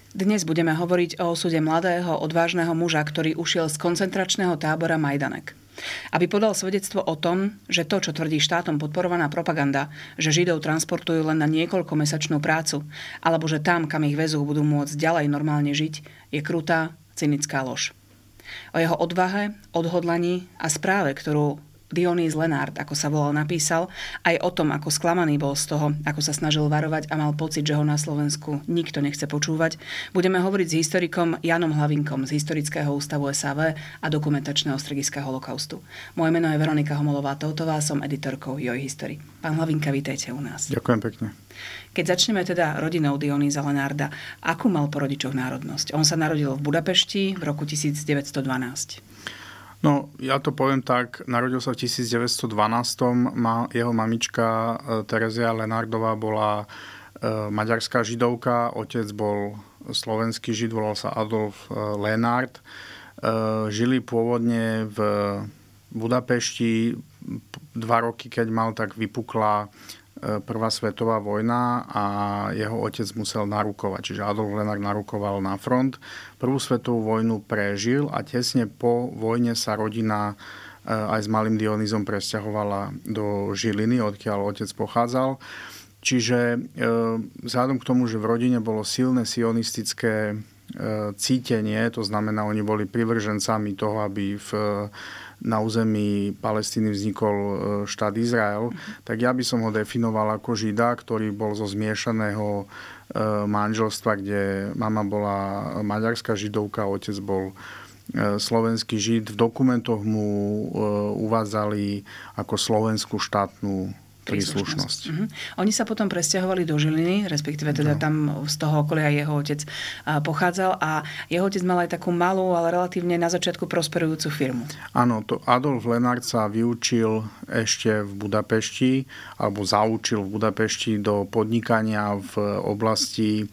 Dnes budeme hovoriť o osude mladého, odvážneho muža, ktorý ušiel z koncentračného tábora Majdanek. Aby podal svedectvo o tom, že to, čo tvrdí štátom podporovaná propaganda, že Židov transportujú len na niekoľkomesačnú prácu, alebo že tam, kam ich vezú, budú môcť ďalej normálne žiť, je krutá, cynická lož. O jeho odvahe, odhodlaní a správe, ktorú Dionýz Lenárd, ako sa volal, napísal, aj o tom, ako sklamaný bol z toho, ako sa snažil varovať a mal pocit, že ho na Slovensku nikto nechce počúvať, budeme hovoriť s historikom Jánom Hlavinkom z Historického ústavu SAV a dokumentačného strediska holokaustu. Moje meno je Veronika Homolová-Toutová, som editorkou Joj History. Pán Hlavinka, vítajte u nás. Ďakujem pekne. Keď začneme teda rodinou Dionýza Lenárda, akú mal po rodičoch národnosť? On sa narodil v Budapešti v roku 1912. No, ja to poviem tak, narodil sa v 1912. Jeho mamička Terezia Lenárdová bola maďarská židovka, otec bol slovenský žid, volal sa Adolf Lenárd. Žili pôvodne v Budapešti 2 roky, keď mal, tak vypukla Prvá svetová vojna a jeho otec musel narukovať. Čiže Adolf Lenárd narukoval na front. Prvú svetovú vojnu prežil a tesne po vojne sa rodina aj s malým Dionýzom presťahovala do Žiliny, odkiaľ otec pochádzal. Čiže vzhľadom k tomu, že v rodine bolo silné sionistické cítenie, to znamená, oni boli privržencami toho, aby na území Palestíny vznikol štát Izrael, tak ja by som ho definoval ako Žida, ktorý bol zo zmiešaného manželstva, kde mama bola maďarská židovka, otec bol slovenský žid. V dokumentoch mu uvádzali ako slovenskú štátnu príslušnosť. Oni sa potom presťahovali do Žiliny, respektíve teda tam z toho okolia jeho otec pochádzal a jeho otec mal aj takú malú, ale relatívne na začiatku prosperujúcu firmu. Áno, to Adolf Lenárd sa vyučil ešte v Budapešti, alebo zaučil v Budapešti do podnikania v oblasti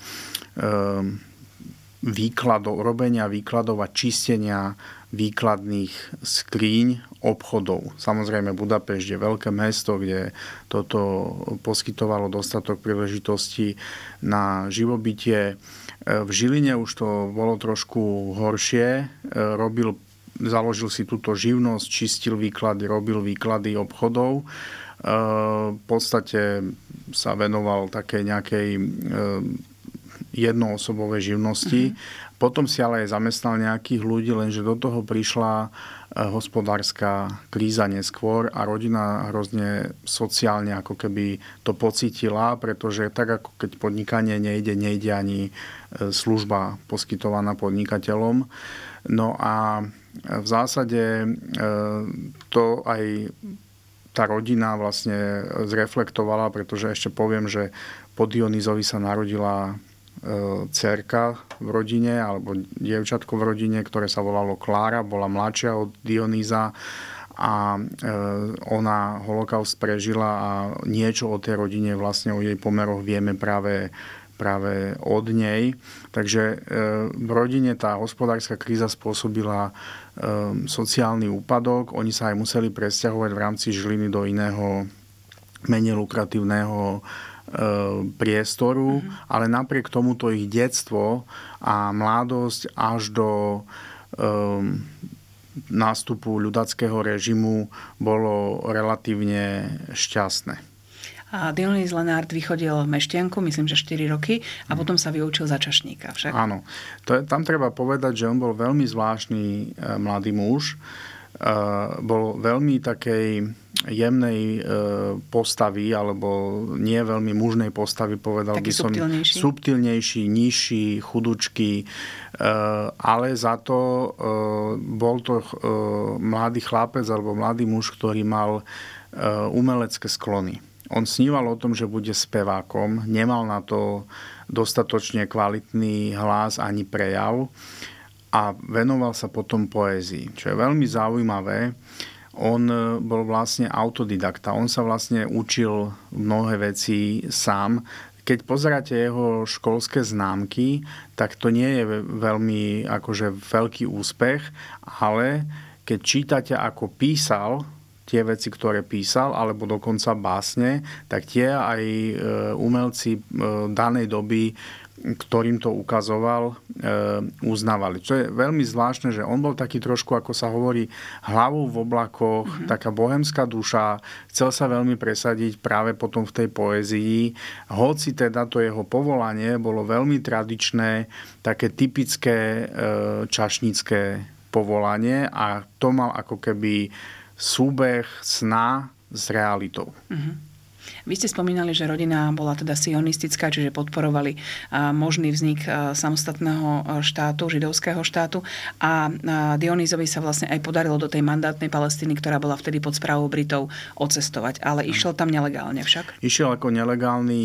robenia výkladov a čistenia výkladných skríň obchodov. Samozrejme Budapešť je veľké mesto, kde toto poskytovalo dostatok príležitostí na živobytie. V Žiline už to bolo trošku horšie. Založil si túto živnosť, čistil výklady, robil výklady obchodov. V podstate sa venoval takej nejakej jednoosobovej živnosti. Potom si ale aj zamestnal nejakých ľudí, lenže do toho prišla hospodárska kríza neskôr a rodina hrozne sociálne ako keby to pocítila, pretože tak ako keď podnikanie nejde ani služba poskytovaná podnikateľom. No a v zásade to aj tá rodina vlastne zreflektovala, pretože ešte poviem, že po Dionýzovi sa narodila dcérka v rodine, alebo dievčatko v rodine, ktoré sa volalo Klára, bola mladšia od Dionýza a ona holokaust prežila a niečo o tej rodine, vlastne o jej pomeroch vieme práve od nej. Takže v rodine tá hospodárska kríza spôsobila sociálny úpadok. Oni sa aj museli presťahovať v rámci Žiliny do iného, menej lukratívneho priestoru, ale napriek tomuto ich detstvo a mladosť až do nástupu ľudáckeho režimu bolo relatívne šťastné. A Dionýz Lenárd vychodil Mešťanku, myslím, že 4 roky a potom sa vyučil za čašníka však. Áno. Tam treba povedať, že on bol veľmi zvláštny mladý muž. Bol veľmi takej jemnej postavy, alebo nie veľmi mužnej postavy, povedal by som. Subtilnejší, nižší, chudučký, ale za to bol to mladý chlapec alebo mladý muž, ktorý mal umelecké sklony. On sníval o tom, že bude spevákom, nemal na to dostatočne kvalitný hlas ani prejav a venoval sa potom poézii, čo je veľmi zaujímavé. On bol vlastne autodidakta. On sa vlastne učil mnohé veci sám. Keď pozeráte jeho školské známky, tak to nie je veľmi akože veľký úspech, ale keď čítate, ako písal tie veci, ktoré písal, alebo dokonca básne, tak tie aj umelci danej doby ktorým to ukazoval, uznávali. Čo je veľmi zvláštne, že on bol taký trošku, ako sa hovorí, hlavou v oblakoch, taká bohemská duša, chcel sa veľmi presadiť práve potom v tej poézii. Hoci teda to jeho povolanie bolo veľmi tradičné, také typické čašnícke povolanie a to mal ako keby súbeh sna s realitou. Vy ste spomínali, že rodina bola teda sionistická, čiže podporovali možný vznik samostatného štátu, židovského štátu a Dionýzovi sa vlastne aj podarilo do tej mandátnej Palestíny, ktorá bola vtedy pod správou Britov, odcestovať. Ale išiel tam nelegálne však? Išiel ako nelegálny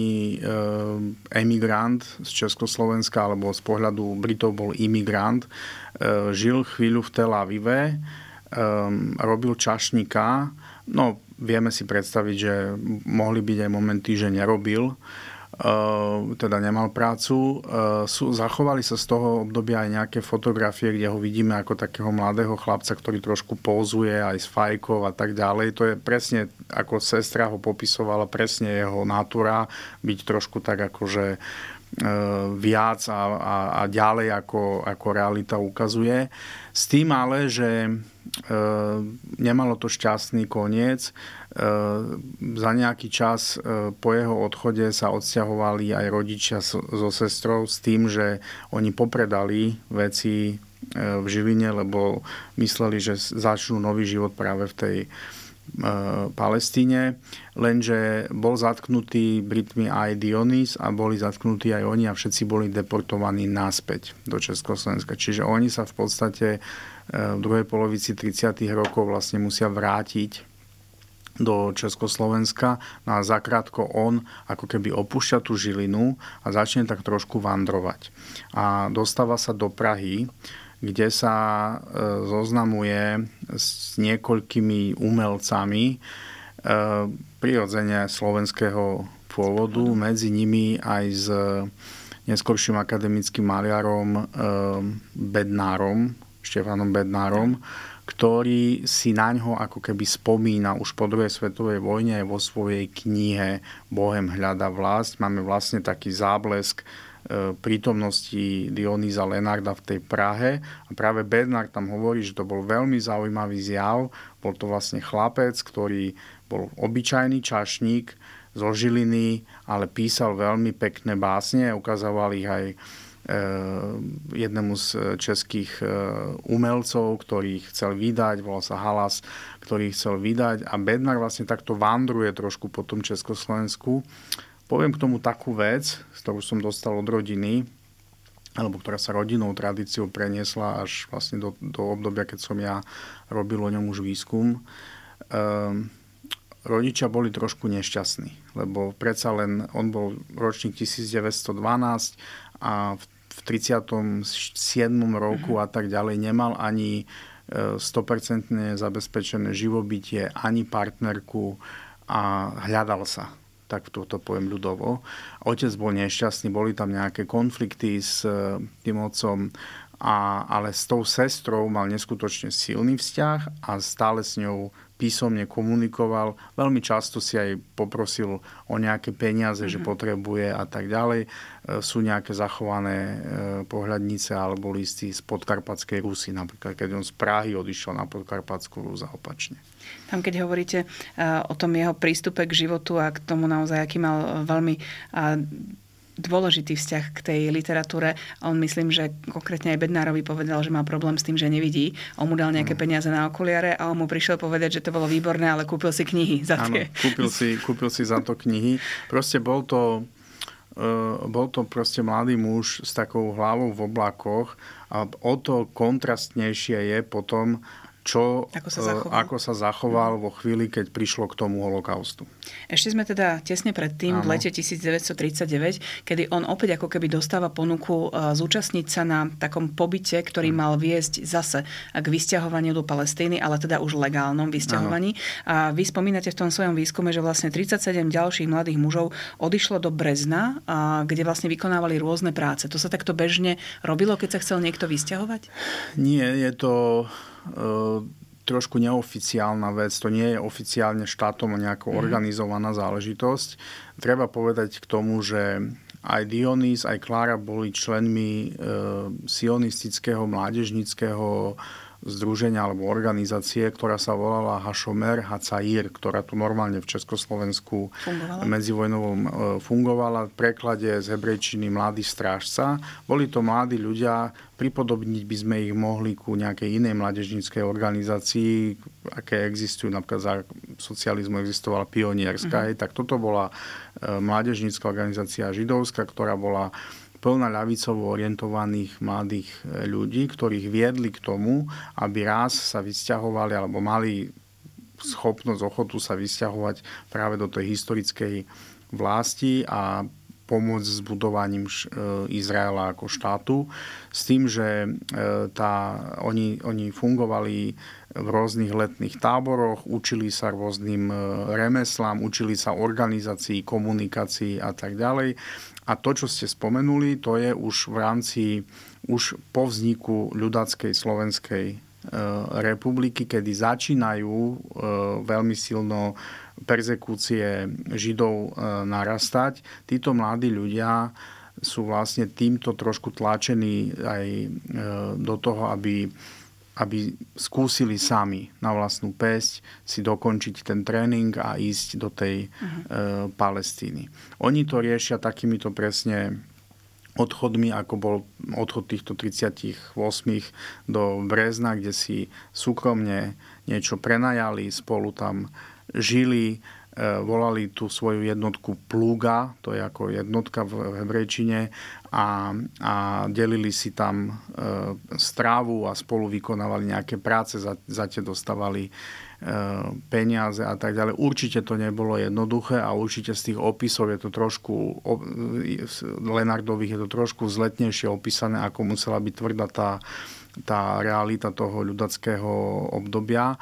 emigrant z Československa, alebo z pohľadu Britov bol imigrant. Žil chvíľu v Tel Avive, robil čašníka. No, vieme si predstaviť, že mohli byť aj momenty, že nerobil, teda nemal prácu. Zachovali sa z toho obdobia aj nejaké fotografie, kde ho vidíme ako takého mladého chlapca, ktorý trošku pózuje aj s fajkou a tak ďalej. To je presne, ako sestra ho popisovala, presne jeho natúra, byť trošku tak akože viac a ďalej ako realita ukazuje. S tým ale, že nemalo to šťastný koniec. Za nejaký čas po jeho odchode sa odsťahovali aj rodičia so sestrou s tým, že oni popredali veci v Žiline, lebo mysleli, že začnú nový život práve v tej Palestíne, lenže bol zatknutý Britmi aj Dionýz a boli zatknutí aj oni a všetci boli deportovaní naspäť do Československa. Čiže oni sa v podstate v druhej polovici 30. rokov vlastne musia vrátiť do Československa. No a zakrátko on ako keby opúšťa tú Žilinu a začne tak trošku vandrovať. A dostáva sa do Prahy, kde sa zoznamuje s niekoľkými umelcami prirodzene slovenského pôvodu, medzi nimi aj s neskorším akademickým maliarom Bednárom, Štefanom Bednárom, ktorý si naňho ako keby spomína už po druhej svetovej vojne aj vo svojej knihe Bohem hľadá vlast. Máme vlastne taký záblesk prítomnosti Dionýza Lenarda v tej Prahe. A práve Bednár tam hovorí, že to bol veľmi zaujímavý zjav. Bol to vlastne chlapec, ktorý bol obyčajný čašník zo Žiliny, ale písal veľmi pekné básne. Ukazoval ich aj jednému z českých umelcov, ktorý chcel vydať, volal sa Halas, ktorý chcel vydať. A Bednár vlastne takto vandruje trošku po tom Československu. Poviem k tomu takú vec, ktorú som dostal od rodiny, alebo ktorá sa rodinnou tradíciou preniesla až vlastne do obdobia, keď som ja robil o ňom už výskum. Rodičia boli trošku nešťastní, lebo predsa len on bol ročník 1912 a v 37. roku a tak ďalej nemal ani 100% zabezpečené živobytie, ani partnerku a hľadal sa. Tak toto poviem ľudovo. Otec bol nešťastný, boli tam nejaké konflikty s tým otcom, ale s tou sestrou mal neskutočne silný vzťah a stále s ňou písomne komunikoval. Veľmi často si aj poprosil o nejaké peniaze, že potrebuje a tak ďalej. Sú nejaké zachované pohľadnice alebo listy z Podkarpatskej Rusy, napríklad keď on z Prahy odišiel na Podkarpatskú Rus a opačne. Tam, keď hovoríte o tom jeho prístupe k životu a k tomu naozaj, aký mal veľmi dôležitý vzťah k tej literatúre. On myslím, že konkrétne aj Bednárovi povedal, že má problém s tým, že nevidí. On mu dal nejaké peniaze na okuliare a on mu prišiel povedať, že to bolo výborné, ale kúpil si knihy za tie. Áno, kúpil si za to knihy. Proste bol to proste mladý muž s takou hlavou v oblakoch a o to kontrastnejšie je potom, ako sa zachoval vo chvíli, keď prišlo k tomu holokaustu. Ešte sme teda tesne pred tým, v lete 1939, kedy on opäť ako keby dostáva ponuku zúčastniť sa na takom pobyte, ktorý mal viesť zase k vysťahovaniu do Palestíny, ale teda už legálnom vysťahovaní. A vy spomínate v tom svojom výskume, že vlastne 37 ďalších mladých mužov odišlo do Brezna, kde vlastne vykonávali rôzne práce. To sa takto bežne robilo, keď sa chcel niekto vysťahovať? Nie, je to trošku neoficiálna vec. To nie je oficiálne štátom nejaká organizovaná záležitosť. Treba povedať k tomu, že aj Dionys, aj Klára boli členmi sionistického mládežníckeho združenia alebo organizácie, ktorá sa volala Hašomer Hacair, ktorá tu normálne v Československu medzivojnovom fungovala. V preklade z hebrejčiny mladý strážca. Boli to mladí ľudia, pripodobniť by sme ich mohli ku nejakej inej mládežníckej organizácii, aké existujú, napríklad za socializmu existovala Pionierská, tak toto bola mládežnícka organizácia židovská, ktorá bola plná ľavicovo orientovaných mladých ľudí, ktorých viedli k tomu, aby raz sa vysťahovali alebo mali schopnosť, ochotu sa vysťahovať práve do tej historickej vlasti a pomôcť s budovaním Izraela ako štátu. S tým, že oni fungovali v rôznych letných táboroch, učili sa rôznym remeslám, učili sa organizácii, komunikácii a tak ďalej. A to, čo ste spomenuli, to je už v rámci, už po vzniku ľudáckej Slovenskej republiky, kedy začínajú veľmi silno perzekúcie Židov narastať. Títo mladí ľudia sú vlastne týmto trošku tlačení aj do toho, aby skúsili sami na vlastnú päsť si dokončiť ten tréning a ísť do tej Palestíny. Oni to riešia takýmito presne odchodmi, ako bol odchod týchto 38 do Brezna, kde si súkromne niečo prenajali, spolu tam žili, volali tú svoju jednotku Pluga, to je ako jednotka v hebrejčine, a delili si tam strávu a spolu vykonávali nejaké práce, za tie dostávali peniaze a tak ďalej. Určite to nebolo jednoduché a určite z tých opisov je to trošku, Lenardových je to trošku vzletnejšie opísané, ako musela byť tvrdá tá realita toho ľudackého obdobia.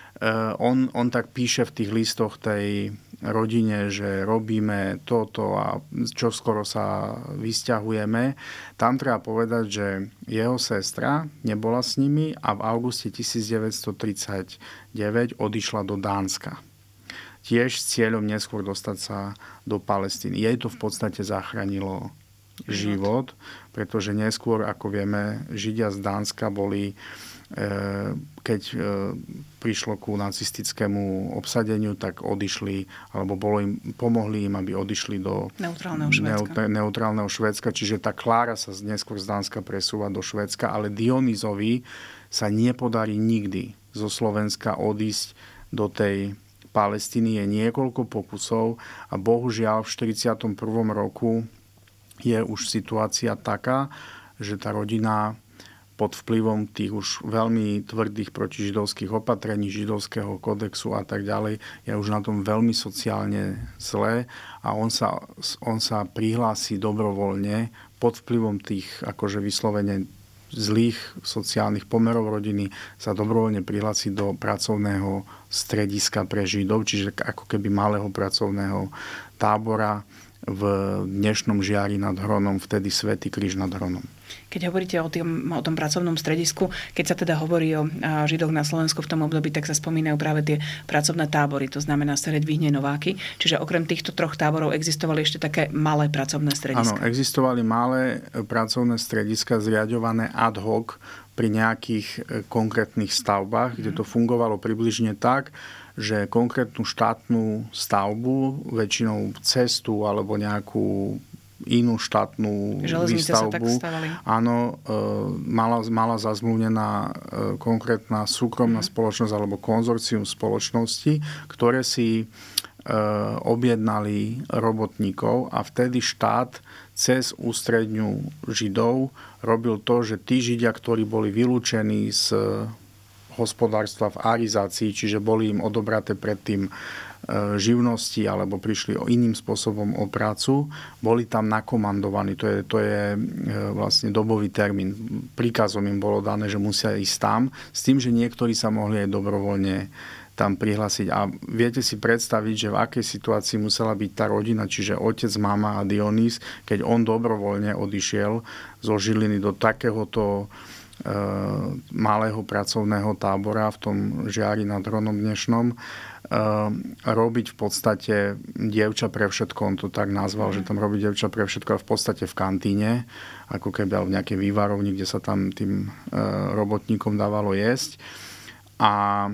On tak píše v tých listoch tej rodine, že robíme toto a čoskoro sa vysťahujeme. Tam treba povedať, že jeho sestra nebola s nimi a v auguste 1939 odišla do Dánska. Tiež s cieľom neskôr dostať sa do Palestíny. Jej to v podstate zachránilo život, pretože neskôr, ako vieme, Židia z Dánska boli, keď prišlo ku nacistickému obsadeniu, tak odišli, alebo pomohli im, aby odišli do neutrálneho Švédska. Čiže tá Klára sa neskôr z Dánska presúva do Švédska, ale Dionyzovi sa nepodarí nikdy zo Slovenska odísť do tej Palestíny. Je niekoľko pokusov a bohužiaľ v 41. roku je už situácia taká, že tá rodina pod vplyvom tých už veľmi tvrdých protižidovských opatrení, židovského kodexu a tak ďalej, je už na tom veľmi sociálne zlé a on sa prihlási dobrovoľne pod vplyvom tých akože vyslovene zlých sociálnych pomerov rodiny, sa dobrovoľne prihlási do pracovného strediska pre Židov, čiže ako keby malého pracovného tábora v dnešnom Žiari nad Hronom, vtedy Svätý kríž nad Hronom. Keď hovoríte o tom pracovnom stredisku, keď sa teda hovorí o Židoch na Slovensku v tom období, tak sa spomínajú práve tie pracovné tábory, to znamená Sereď, Vyhne, Nováky. Čiže okrem týchto troch táborov existovali ešte také malé pracovné strediska. Áno, existovali malé pracovné strediska zriaďované ad hoc pri nejakých konkrétnych stavbách, kde to fungovalo približne tak, že konkrétnu štátnu stavbu, väčšinou cestu alebo nejakú inú štátnu výstavbu, áno, mala zazmluvnená konkrétna súkromná spoločnosť alebo konzorcium spoločnosti, ktoré si objednali robotníkov a vtedy štát cez ústredňu Židov robil to, že tí Židia, ktorí boli vylúčení z hospodárstva v arizácii, čiže boli im odobraté predtým živnosti alebo prišli iným spôsobom o prácu, boli tam nakomandovaní. To je vlastne dobový termín. Príkazom im bolo dané, že musia ísť tam, s tým, že niektorí sa mohli aj dobrovoľne tam prihlásiť. A viete si predstaviť, že v akej situácii musela byť tá rodina, čiže otec, mama a Dionys, keď on dobrovoľne odišiel zo Žiliny do takéhoto malého pracovného tábora v tom Žiari nad Hronom dnešnom, robiť v podstate dievča pre všetko, on to tak nazval, že tam robí dievča pre všetko, v podstate v kantíne, ako keby v nejakej vývarovni, kde sa tam tým robotníkom dávalo jesť. A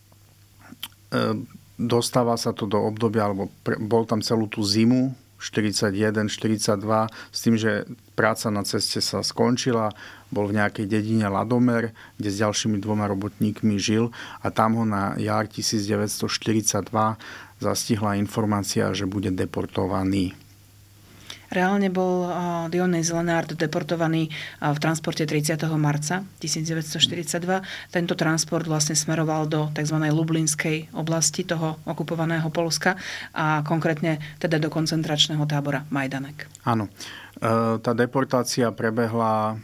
dostáva sa to do obdobia, alebo bol tam celú tú zimu, 41, 42, s tým, že práca na ceste sa skončila, bol v nejakej dedine Ladomer, kde s ďalšími 2 robotníkmi žil a tam ho na jar 1942 zastihla informácia, že bude deportovaný. Reálne bol Dionys Lenard deportovaný v transporte 30. marca 1942. Tento transport vlastne smeroval do tzv. Lublinskej oblasti toho okupovaného Poľska a konkrétne teda do koncentračného tábora Majdanek. Áno. Tá deportácia prebehla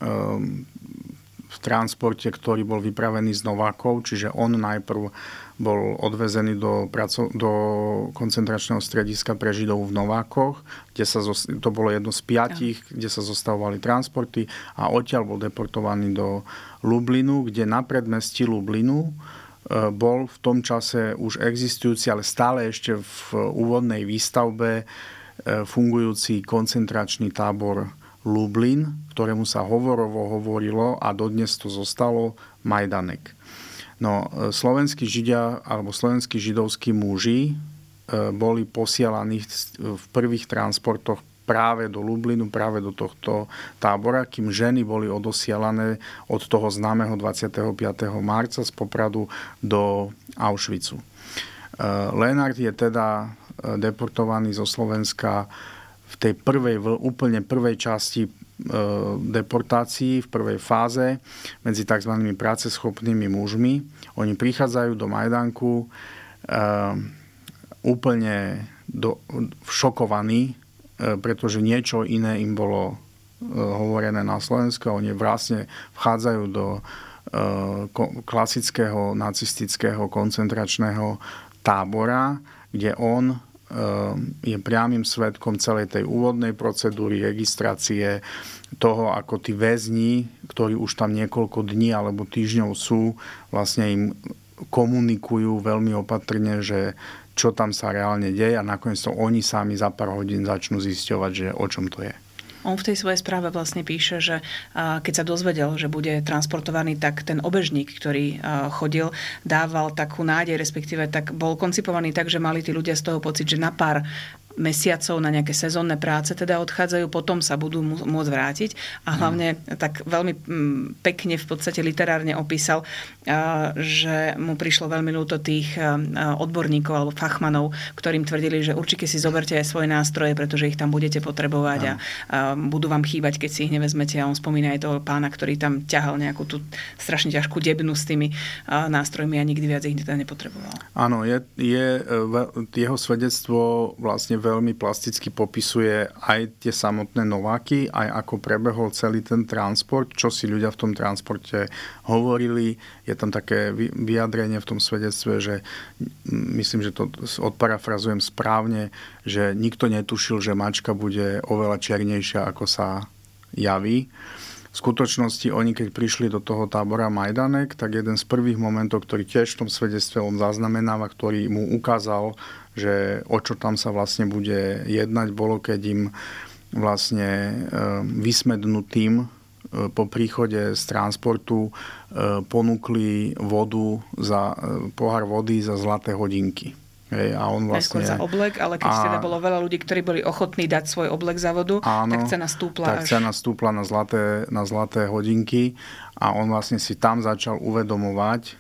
v transporte, ktorý bol vypravený z Novákov, čiže on najprv bol odvezený do koncentračného strediska pre Židov v Novákoch, kde to bolo jedno z 5, kde sa zostavovali transporty a odtiaľ bol deportovaný do Lublinu, kde na predmestí Lublinu bol v tom čase už existujúci, ale stále ešte v úvodnej výstavbe fungujúci koncentračný tábor Lublin, ktorému sa hovorovo hovorilo a dodnes to zostalo Majdanek. No, slovenskí Židia alebo slovenskí židovskí muži boli posielaní v prvých transportoch práve do Lublinu, práve do tohto tábora, kým ženy boli odosielané od toho známeho 25. marca z Popradu do Auschwitzu. Lenard je teda deportovaný zo Slovenska v tej úplne prvej časti deportácií, v prvej fáze medzi tzv. Práceschopnými mužmi. Oni prichádzajú do Majdanku úplne šokovaní, pretože niečo iné im bolo hovorené na Slovensku. Oni vlastne vchádzajú do klasického nacistického koncentračného tábora, kde on je priamym svedkom celej tej úvodnej procedúry, registrácie toho, ako tí väzni, ktorí už tam niekoľko dní alebo týždňov sú, vlastne im komunikujú veľmi opatrne, že čo tam sa reálne deje a nakoniec to oni sami za pár hodín začnú zisťovať, že o čom to je. On v tej svojej správe vlastne píše, že keď sa dozvedel, že bude transportovaný, tak ten obežník, ktorý chodil, dával takú nádej, respektíve tak bol koncipovaný tak, že mali tí ľudia z toho pocit, že na pár mesiacov na nejaké sezónne práce teda odchádzajú, potom sa budú môcť vrátiť a hlavne tak veľmi pekne v podstate literárne opísal, že mu prišlo veľmi ľúto tých odborníkov alebo fachmanov, ktorým tvrdili, že určite si zoberte aj svoje nástroje, pretože ich tam budete potrebovať a budú vám chýbať, keď si ich nevezmete. A on spomína aj toho pána, ktorý tam ťahal nejakú tú strašne ťažkú debnu s tými nástrojmi a nikdy viac ich teda nepotreboval. Áno, jeho svedectvo vlastne veľmi plasticky popisuje aj tie samotné Nováky, aj ako prebehol celý ten transport, čo si ľudia v tom transporte hovorili. Je tam také vyjadrenie v tom svedectve, že myslím, že to odparafrazujem správne, že nikto netušil, že mačka bude oveľa černejšia, ako sa javí. V skutočnosti oni, keď prišli do toho tábora Majdanek, tak jeden z prvých momentov, ktorý tiež v tom svedectve on zaznamenáva, ktorý mu ukázal, že o čo tam sa vlastne bude jednať, bolo, keď im vlastne vysmednutým po príchode z transportu ponúkli pohár vody za zlaté hodinky. A on vlastne... Najskôr za oblek, ale keď teda bolo veľa ľudí, ktorí boli ochotní dať svoj oblek za vodu, tak cena stúpla. Cena stúpla na zlaté hodinky a on vlastne si tam začal uvedomovať,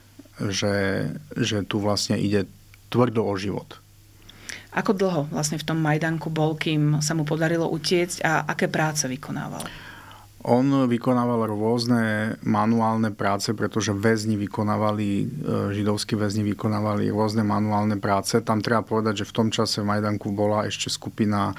že tu vlastne ide tvrdo o život. Ako dlho vlastne v tom Majdanku bol, kým sa mu podarilo utiecť a aké práce vykonával? On vykonával rôzne manuálne práce, pretože židovskí väzni vykonávali rôzne manuálne práce. Tam treba povedať, že v tom čase v Majdanku bola ešte skupina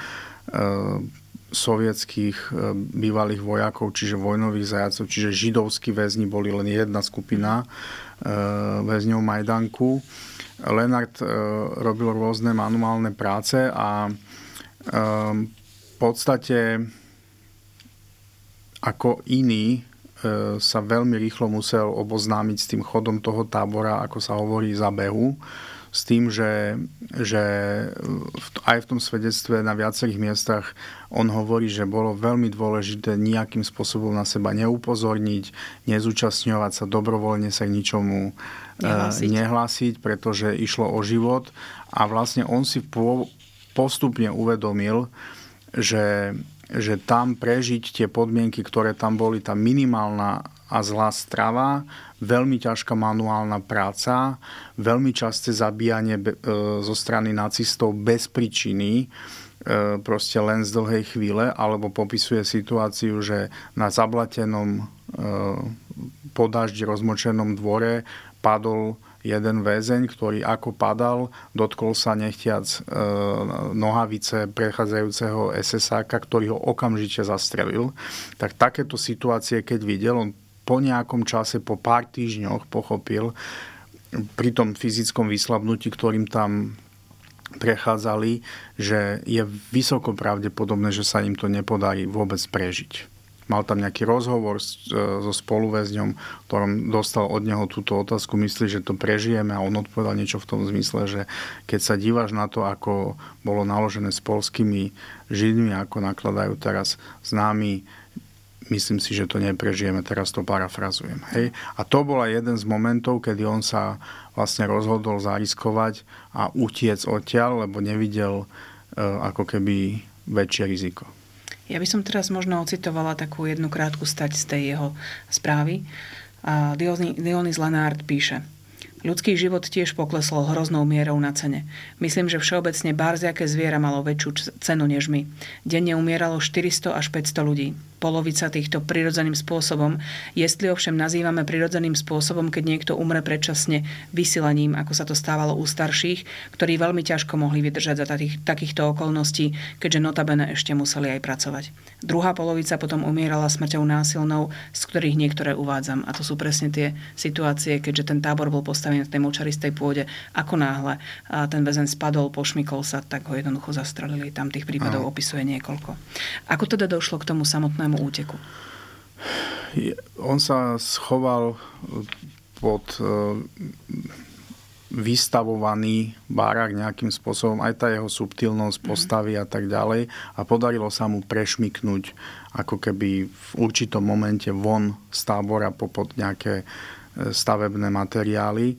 sovietských bývalých vojakov, čiže vojnových zajacov, čiže židovskí väzni boli len jedna skupina väzňov Majdanku. Lenard robil rôzne manuálne práce a v podstate ako iní sa veľmi rýchlo musel oboznámiť s tým chodom toho tábora, ako sa hovorí, za behu. S tým, že aj v tom svedectve na viacerých miestach on hovorí, že bolo veľmi dôležité nejakým spôsobom na seba neupozorniť, nezúčastňovať sa, dobrovoľne sa k ničomu nehlásiť, pretože išlo o život. A vlastne on si postupne uvedomil, že tam prežiť tie podmienky, ktoré tam boli, tá minimálna a zlá strava, veľmi ťažká manuálna práca, veľmi časté zabíjanie zo strany nacistov bez príčiny, proste len z dlhej chvíle, alebo popisuje situáciu, že na zablatenom po daždi rozmočenom dvore padol jeden väzeň, ktorý ako padal, dotkol sa nechtiac nohavice prechádzajúceho SS-áka, ktorý ho okamžite zastrelil. Tak takéto situácie, keď videl, on po nejakom čase, po pár týždňoch pochopil, pri tom fyzickom vyslabnutí, ktorým tam prechádzali, že je vysoko pravdepodobné, že sa im to nepodarí vôbec prežiť. Mal tam nejaký rozhovor so spoluväzňom, v ktorom dostal od neho túto otázku, myslí, že to prežijeme, a on odpovedal niečo v tom zmysle, že keď sa díváš na to, ako bolo naložené s poľskými Židmi, ako nakladajú teraz s nami, myslím si, že to neprežijeme, teraz to parafrazujem. Hej? A to bola jeden z momentov, kedy on sa vlastne rozhodol zariskovať a utiec odtiaľ, lebo nevidel ako keby väčšie riziko. Ja by som teraz možno ocitovala takú jednu krátku stať z tej jeho správy. Dionys Lenard píše: ľudský život tiež poklesol hroznou mierou na cene. Myslím, že všeobecne bárziaké zviera malo väčšiu cenu než my. Denne umieralo 400 až 500 ľudí. Polovica týchto prirodzeným spôsobom, jestli ovšem nazývame prirodzeným spôsobom, keď niekto umre predčasne vysilením, ako sa to stávalo u starších, ktorí veľmi ťažko mohli vydržať za takýchto okolností, keďže notabene ešte museli aj pracovať. Druhá polovica potom umierala smrťou násilnou, z ktorých niektoré uvádzam. A to sú presne tie situácie, keďže ten tábor bol postavený na tej močaristej pôde, ako náhle ten väzeň spadol, pošmykol sa, tak ho jednoducho zastrelili. Tam tých prípadov opisuje niekoľko. Ako teda došlo k tomu samotnému úteku? On sa schoval pod vystavovaný bárák nejakým spôsobom, aj tá jeho subtilnosť postavy a tak ďalej, a podarilo sa mu prešmyknúť ako keby v určitom momente von z tábora popod nejaké stavebné materiály.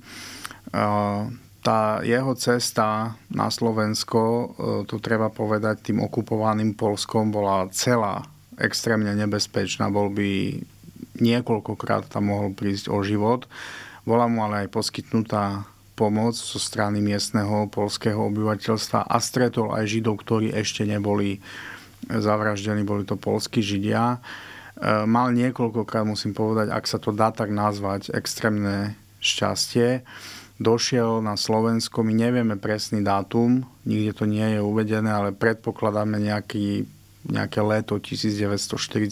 Tá jeho cesta na Slovensko, to treba povedať, tým okupovaným Poľskom bola celá extrémne nebezpečná. Bol by niekoľkokrát tam mohol prísť o život. Bola mu ale aj poskytnutá pomoc zo strany miestneho poľského obyvateľstva a stretol aj Židov, ktorí ešte neboli zavraždení, boli to poľskí Židia. Mal niekoľkokrát, musím povedať, ak sa to dá tak nazvať, extrémne šťastie. Došiel na Slovensko, my nevieme presný dátum, nikde to nie je uvedené, ale predpokladáme nejaké leto 1942,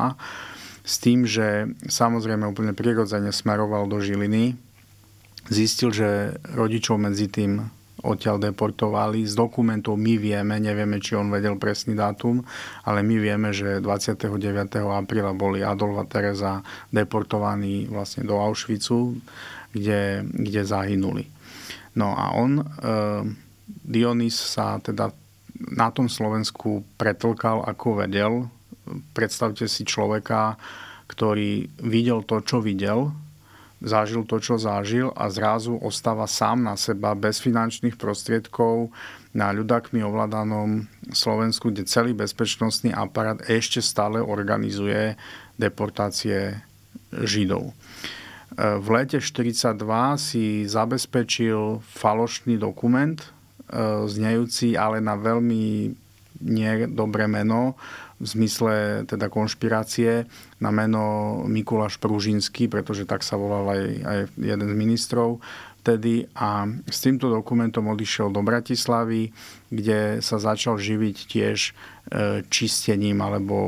s tým, že samozrejme úplne prirodzene smeroval do Žiliny. Zistil, že rodičov medzi tým odtiaľ deportovali. Z dokumentov my vieme, nevieme, či on vedel presný dátum, ale my vieme, že 29. apríla boli Adolf a Tereza deportovaní vlastne do Auschwitzu, kde zahynuli. No a on, Dionys, sa teda na tom Slovensku pretlkal, ako vedel. Predstavte si človeka, ktorý videl to, čo videl, zažil to, čo zažil, a zrazu ostáva sám na seba bez finančných prostriedkov na ľudákmi ovládanom Slovensku, kde celý bezpečnostný aparát ešte stále organizuje deportácie Židov. V lete 1942 si zabezpečil falošný dokument, znejúci ale na veľmi nedobré meno, v zmysle teda konšpirácie, na meno Mikuláš Pružinský, pretože tak sa volal aj jeden z ministrov vtedy, a s týmto dokumentom odišiel do Bratislavy, kde sa začal živiť tiež čistením alebo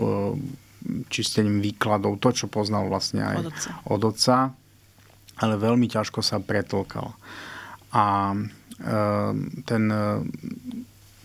čistením výkladov, to, čo poznal vlastne aj od otca, ale veľmi ťažko sa pretlkal. A ten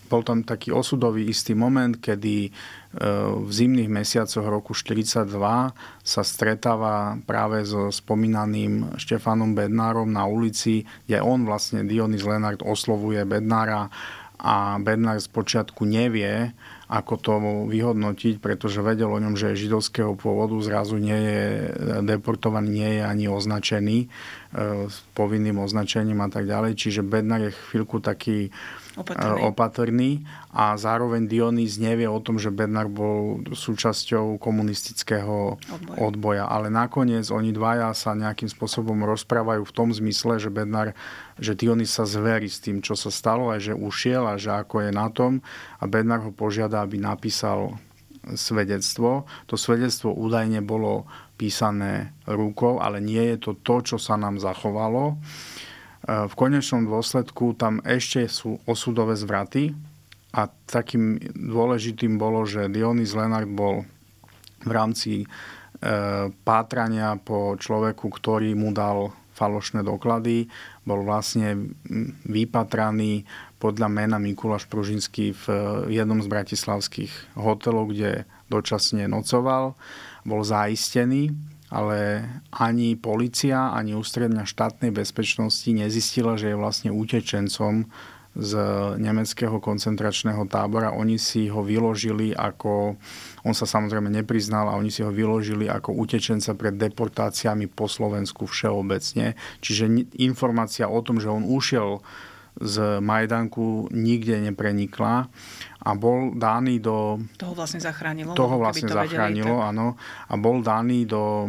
bol tam taký osudový istý moment, kedy v zimných mesiacoch roku 1942 sa stretáva práve so spomínaným Štefanom Bednárom na ulici, kde on vlastne, Dionys Lenart, oslovuje Bednára a Bednár spočiatku nevie, ako to vyhodnotiť, pretože vedel o ňom, že je židovského pôvodu, zrazu nie je deportovaný, nie je ani označený s povinným označením a tak ďalej. Čiže Bednár je chvíľku taký opatrný a zároveň Dionys nevie o tom, že Bednár bol súčasťou komunistického odboja. Ale nakoniec oni dvaja sa nejakým spôsobom rozprávajú v tom zmysle, že Dionys sa zverí s tým, čo sa stalo a že ušiel a že ako je na tom. A Bednár ho požiada, aby napísal svedectvo. To svedectvo údajne bolo písané rukou, ale nie je to to, čo sa nám zachovalo. V konečnom dôsledku tam ešte sú osudové zvraty a takým dôležitým bolo, že Dionys Lenart bol v rámci pátrania po človeku, ktorý mu dal falošné doklady, bol vlastne vypatraný podľa mena Mikuláš Pružinský v jednom z bratislavských hotelov, kde dočasne nocoval, bol zaistený, ale ani polícia, ani ústredňa štátnej bezpečnosti nezistila, že je vlastne utečencom z nemeckého koncentračného tábora. Oni si ho vyložili ako, on sa samozrejme nepriznal, a oni si ho vyložili ako utečenca pred deportáciami po Slovensku všeobecne. Čiže informácia o tom, že on ušiel z Majdanku, nikde neprenikla a bol daný do... Toho vlastne zachránilo. Áno. A bol daný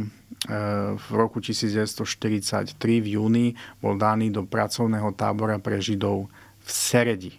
v roku 1943 v júni bol daný do pracovného tábora pre Židov v Seredi.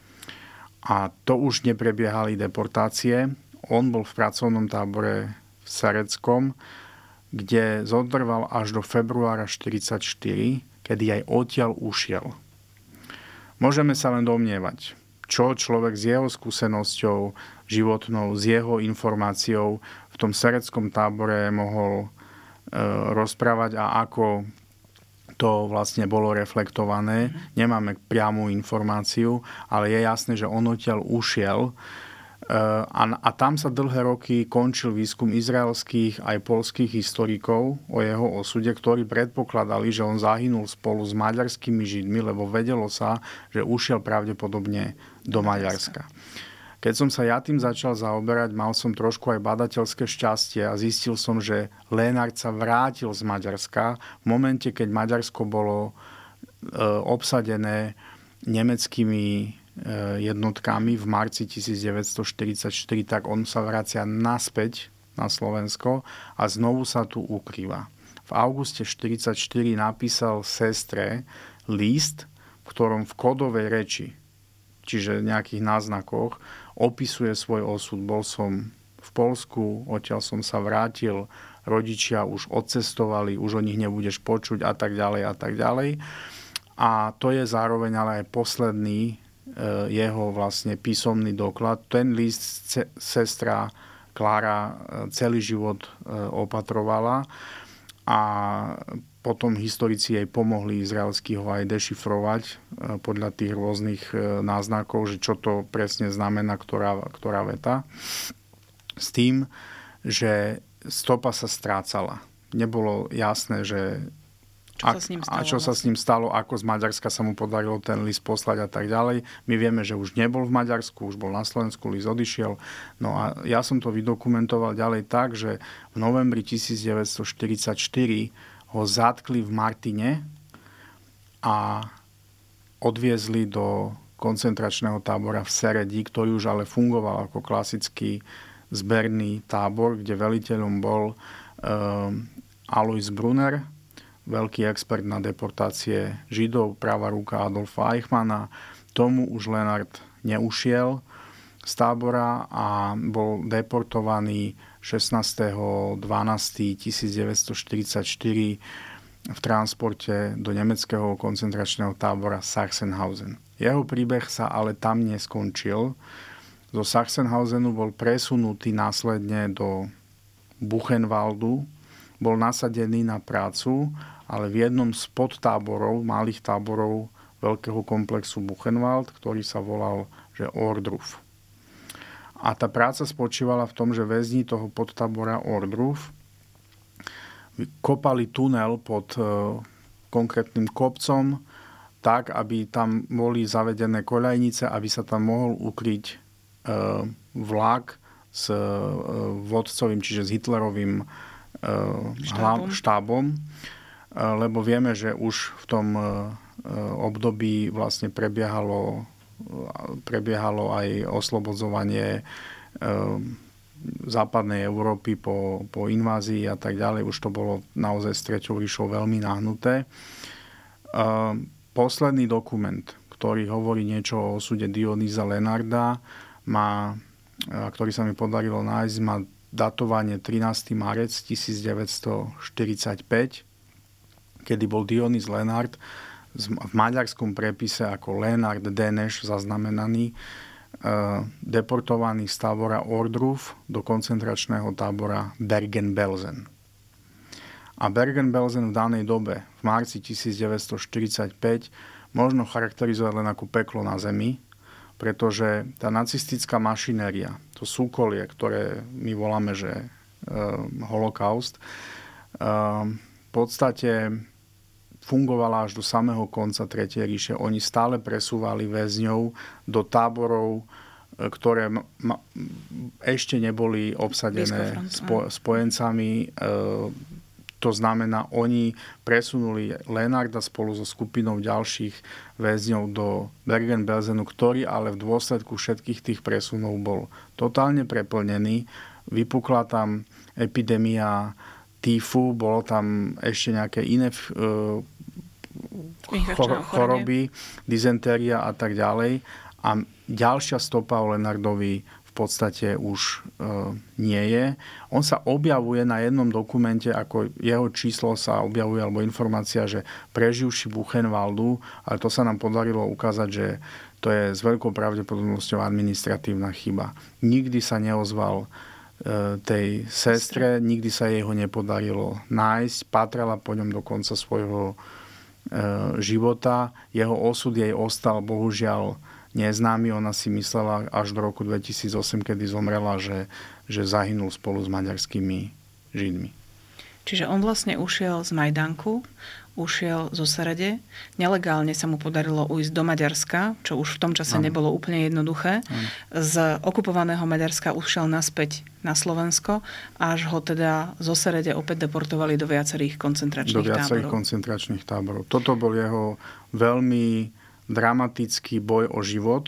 A to už neprebiehali deportácie. On bol v pracovnom tábore v Sereckom, kde zotrval až do februára 1944, kedy aj odtiaľ ušiel. Môžeme sa len domnievať, čo človek s jeho skúsenosťou životnou, s jeho informáciou v tom sereckom tábore mohol rozprávať a ako to vlastne bolo reflektované. Nemáme priamu informáciu, ale je jasné, že on odtiaľ ušiel a tam sa dlhé roky končil výskum izraelských aj poľských historikov o jeho osude, ktorí predpokladali, že on zahynul spolu s maďarskými Židmi, lebo vedelo sa, že ušiel pravdepodobne do Maďarska. Keď som sa ja tým začal zaoberať, mal som trošku aj badateľské šťastie a zistil som, že Lenart sa vrátil z Maďarska v momente, keď Maďarsko bolo obsadené nemeckými jednotkami v marci 1944, tak on sa vracia naspäť na Slovensko a znovu sa tu ukrýva. V auguste 1944 napísal sestre list, v ktorom v kodovej reči, čiže v nejakých náznakoch, opisuje svoj osud. Bol som v Poľsku, odtiaľ som sa vrátil, rodičia už odcestovali, už o nich nebudeš počuť a tak ďalej a tak ďalej. A to je zároveň ale aj posledný jeho vlastne písomný doklad. Ten list sestra Klára celý život opatrovala a potom historici jej pomohli izraelsky ho aj dešifrovať podľa tých rôznych náznakov, že čo to presne znamená, ktorá veta. S tým, že stopa sa strácala. Nebolo jasné, že čo sa s ním stalo, ako z Maďarska sa mu podarilo ten list poslať a tak ďalej. My vieme, že už nebol v Maďarsku, už bol na Slovensku, list odišiel. No a ja som to vydokumentoval ďalej tak, že v novembri 1944 ho zatkli v Martine a odviezli do koncentračného tábora v Seredi, ktorý už ale fungoval ako klasický zberný tábor, kde veliteľom bol Alois Brunner, veľký expert na deportácie Židov, pravá ruka Adolfa Eichmanna. Tomu už Lenart neušiel z tábora a bol deportovaný 16.12.1944 v transporte do nemeckého koncentračného tábora Sachsenhausen. Jeho príbeh sa ale tam neskončil. Zo Sachsenhausenu bol presunutý následne do Buchenwaldu, bol nasadený na prácu, ale v jednom z podtáborov, malých táborov v veľkého komplexu Buchenwald, ktorý sa volal že Ohrdruf. A tá práca spočívala v tom, že väzni toho podtábora Ohrdruf kopali tunel pod konkrétnym kopcom tak, aby tam boli zavedené koľajnice, aby sa tam mohol ukryť vlak s vodcovým, čiže s Hitlerovým štábom, lebo vieme, že už v tom období vlastne prebiehalo aj oslobodzovanie západnej Európy po invázii a tak ďalej. Už to bolo naozaj s Treťou ríšou veľmi nahnuté. Posledný dokument, ktorý hovorí niečo o osude Dionýza Lenarda, ktorý sa mi podarilo nájsť, má datovanie 13. marec 1945, kedy bol Dionýz Lenard v maďarskom prepise ako Lenard Deneš zaznamenaný, deportovaný z tábora Ohrdruf do koncentračného tábora Bergen-Belsen. A Bergen-Belsen v danej dobe, v marci 1945, možno charakterizovať len ako peklo na zemi, pretože tá nacistická mašinéria, to súkolie, ktoré my voláme, že holokaust, v podstate fungovala až do samého konca Tretej ríše. Oni stále presúvali väzňov do táborov, ktoré ešte neboli obsadené spojencami. To znamená, oni presunuli Lenarda spolu so skupinou ďalších väzňov do Bergen-Belsenu, ktorý ale v dôsledku všetkých tých presunov bol totálne preplnený. Vypukla tam epidémia týfu, bolo tam ešte nejaké iné choroby, dysentéria a tak ďalej. A ďalšia stopa o Lenardovi v podstate už nie je. On sa objavuje na jednom dokumente, ako jeho číslo sa objavuje, alebo informácia, že preživší Buchenwaldu, ale to sa nám podarilo ukázať, že to je s veľkou pravdepodobnosťou administratívna chyba. Nikdy sa neozval tej sestre, nikdy sa jej ho nepodarilo nájsť, pátrala po ňom do konca svojho života. Jeho osud jej ostal bohužiaľ neznámy. Ona si myslela až do roku 2008, kedy zomrela, že zahynul spolu s maďarskými Židmi. Čiže on vlastne ušiel z Majdanku, ušiel zo Serede. Nelegálne sa mu podarilo ujsť do Maďarska, čo už v tom čase nebolo úplne jednoduché. Z okupovaného Maďarska ušiel naspäť na Slovensko, až ho teda zo Serede opäť deportovali do viacerých koncentračných táborov. Toto bol jeho veľmi dramatický boj o život.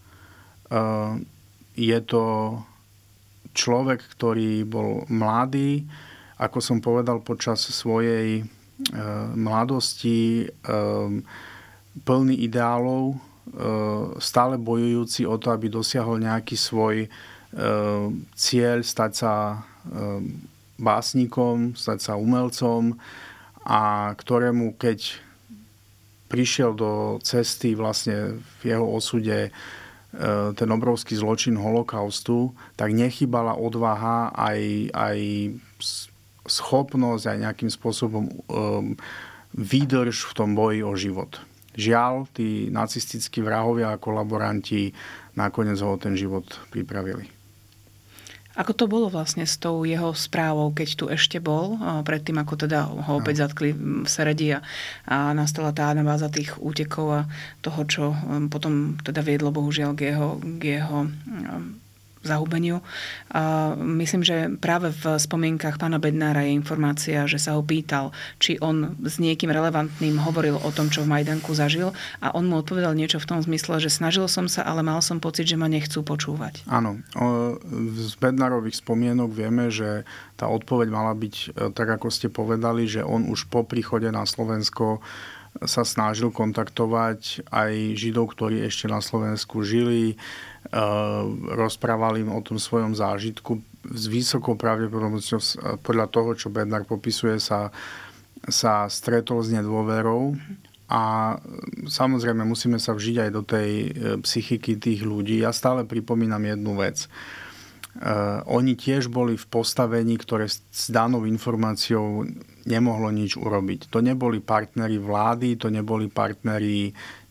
Je to človek, ktorý bol mladý, ako som povedal, počas svojej mladosti, plný ideálov, stále bojujúci o to, aby dosiahol nejaký svoj cieľ, stať sa básnikom, stať sa umelcom, a ktorému, keď prišiel do cesty vlastne v jeho osude ten obrovský zločin holokaustu, tak nechýbala odvaha aj schopnosť, aj nejakým spôsobom výdrž v tom boji o život. Žiaľ, tí nacistickí vrahovia a kolaboranti nakoniec ho o ten život pripravili. Ako to bolo vlastne s tou jeho správou, keď tu ešte bol, predtým ako teda ho opäť zatkli v Seredi a nastala tá anabáza tých útekov a toho, čo potom teda viedlo bohužiaľ k jeho zahubeniu. Myslím, že práve v spomienkach pána Bednára je informácia, že sa ho pýtal, či on s niekým relevantným hovoril o tom, čo v Majdanku zažil, a on mu odpovedal niečo v tom zmysle, že snažil som sa, ale mal som pocit, že ma nechcú počúvať. Áno. Z Bednárových spomienok vieme, že tá odpoveď mala byť tak, ako ste povedali, že on už po príchode na Slovensko sa snažil kontaktovať aj Židov, ktorí ešte na Slovensku žili, rozprávali im o tom svojom zážitku. S vysokou pravdepodobnosťou, podľa toho, čo Bednár popisuje, sa stretol s nedôverou. A samozrejme musíme sa vžiť aj do tej psychiky tých ľudí. Ja stále pripomínam jednu vec. Oni tiež boli v postavení, ktoré s danou informáciou nemohlo nič urobiť. To neboli partneri vlády, to neboli partneri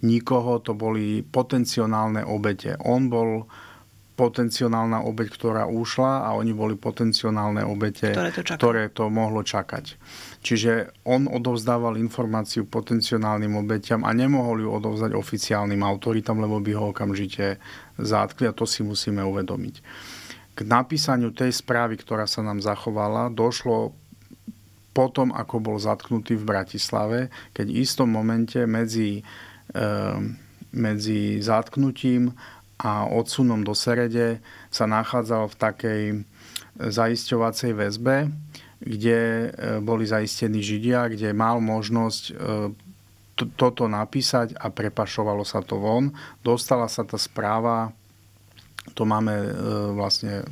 nikoho, to boli potenciálne obete. On bol potenciálna obeť, ktorá ušla, a oni boli potenciálne obete, ktoré to mohlo čakať. Čiže on odovzdával informáciu potenciálnym obetiam a nemohol ju odovzdať oficiálnym autoritám, lebo by ho okamžite zatkli, a to si musíme uvedomiť. K napísaniu tej správy, ktorá sa nám zachovala, došlo potom, ako bol zatknutý v Bratislave, keď v istom momente medzi zatknutím a odsunom do Serede sa nachádzal v takej zaisťovacej väzbe, kde boli zaistení Židia, kde mal možnosť toto napísať a prepašovalo sa to von. Dostala sa tá správa, to máme vlastne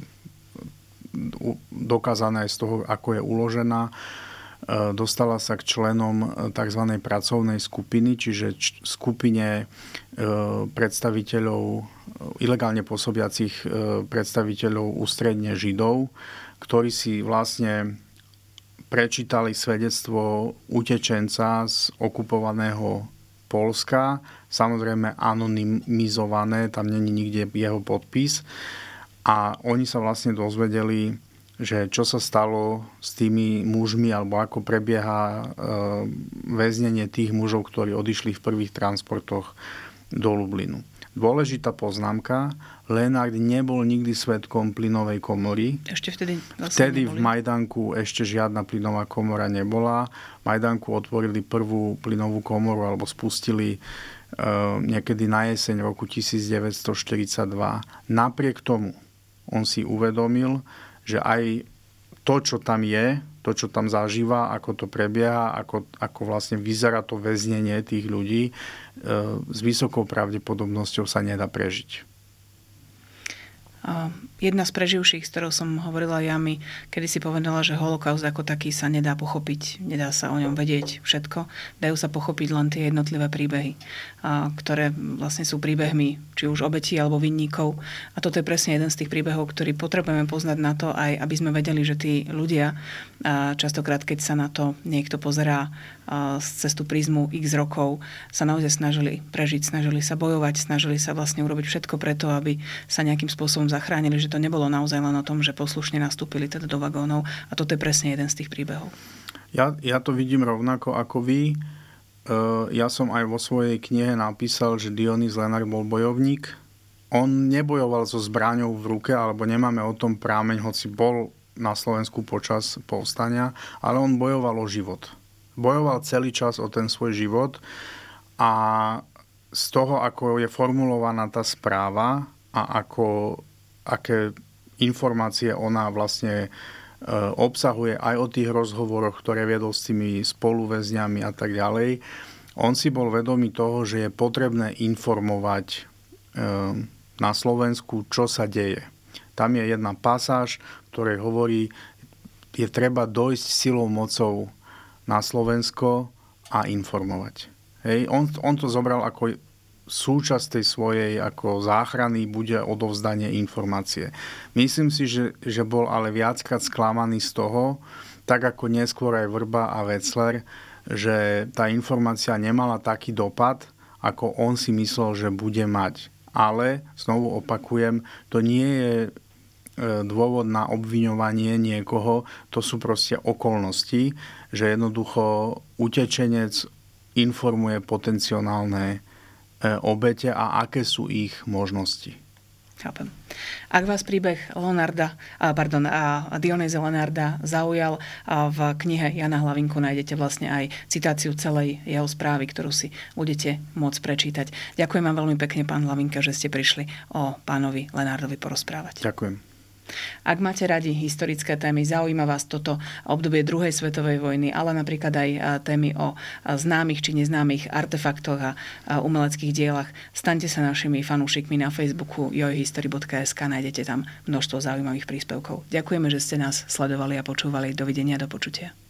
dokázané z toho, ako je uložená, dostala sa k členom tzv. Pracovnej skupiny, čiže skupine predstaviteľov, ilegálne pôsobiacich predstaviteľov ústredne Židov, ktorí si vlastne prečítali svedectvo utečenca z okupovaného Poľska, samozrejme anonymizované, tam není nikde jeho podpis, a oni sa vlastne dozvedeli, že čo sa stalo s tými mužmi, alebo ako prebieha väznenie tých mužov, ktorí odišli v prvých transportoch do Lublinu. Dôležitá poznámka, Lenard nebol nikdy svedkom plynovej komory. Ešte vtedy v Majdanku ešte žiadna plynová komora nebola. V Majdanku otvorili prvú plynovú komoru, alebo spustili niekedy na jeseň roku 1942. Napriek tomu on si uvedomil, že aj to, čo tam je, to, čo tam zažíva, ako to prebieha, ako vlastne vyzerá to väznenie tých ľudí, s vysokou pravdepodobnosťou sa nedá prežiť. Jedna z preživších, s ktorou som hovorila ja, mi kedysi povedala, že holokaust ako taký sa nedá pochopiť, nedá sa o ňom vedieť všetko, dajú sa pochopiť len tie jednotlivé príbehy, ktoré vlastne sú príbehmi či už obetí alebo vinníkov. A toto je presne jeden z tých príbehov, ktorý potrebujeme poznať na to, aj aby sme vedeli, že tí ľudia, častokrát keď sa na to niekto pozerá cez tú prízmu x rokov, sa naozaj snažili prežiť, snažili sa bojovať, snažili sa vlastne urobiť všetko preto, aby sa nejakým spôsobom zachránili, že to nebolo naozaj len o tom, že poslušne nastúpili teda do vagónov, a toto je presne jeden z tých príbehov. Ja to vidím rovnako ako vy. Ja som aj vo svojej knihe napísal, že Dionys Lenard bol bojovník. On nebojoval so zbraňou v ruke, alebo nemáme o tom prámeň, hoci bol na Slovensku počas povstania, ale on bojoval o život. Bojoval celý čas o ten svoj život, a z toho, ako je formulovaná tá správa a aké informácie ona vlastne obsahuje aj o tých rozhovoroch, ktoré viedol s tými spoluväzňami a tak ďalej, on si bol vedomý toho, že je potrebné informovať na Slovensku, čo sa deje. Tam je jedna pasáž, ktorej hovorí, je treba dojsť silou mocou na Slovensko a informovať. Hej. On to zobral ako súčasť tej svojej ako záchrany, bude odovzdanie informácie. Myslím si, že bol ale viackrát sklamaný z toho, tak ako neskôr aj Vrba a Wetzler, že tá informácia nemala taký dopad, ako on si myslel, že bude mať. Ale, znovu opakujem, to nie je dôvod na obviňovanie niekoho, to sú proste okolnosti, že jednoducho utečenec informuje potenciálne obete a aké sú ich možnosti. Chápem. Ak vás príbeh Dionysa Lenarda zaujal, v knihe Jana Hlavinku nájdete vlastne aj citáciu celej jeho správy, ktorú si budete môcť prečítať. Ďakujem vám veľmi pekne, pán Hlavinka, že ste prišli o pánovi Lenardovi porozprávať. Ďakujem. Ak máte radi historické témy, zaujíma vás toto obdobie druhej svetovej vojny, ale napríklad aj témy o známych či neznámych artefaktoch a umeleckých dielach, staňte sa našimi fanúšikmi na Facebooku jojohistory.sk, nájdete tam množstvo zaujímavých príspevkov. Ďakujeme, že ste nás sledovali a počúvali. Dovidenia, do počutia.